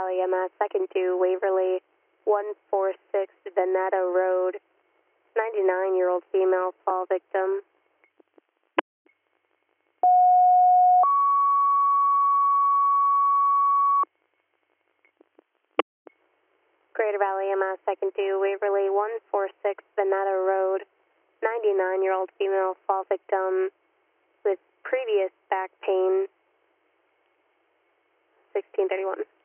Valley EMS, second to Waverly, 146 Veneta Road, 99-year-old female fall victim. Greater Valley EMS, second to Waverly, 146 Veneta Road, 99-year-old female fall victim with previous back pain, 1631.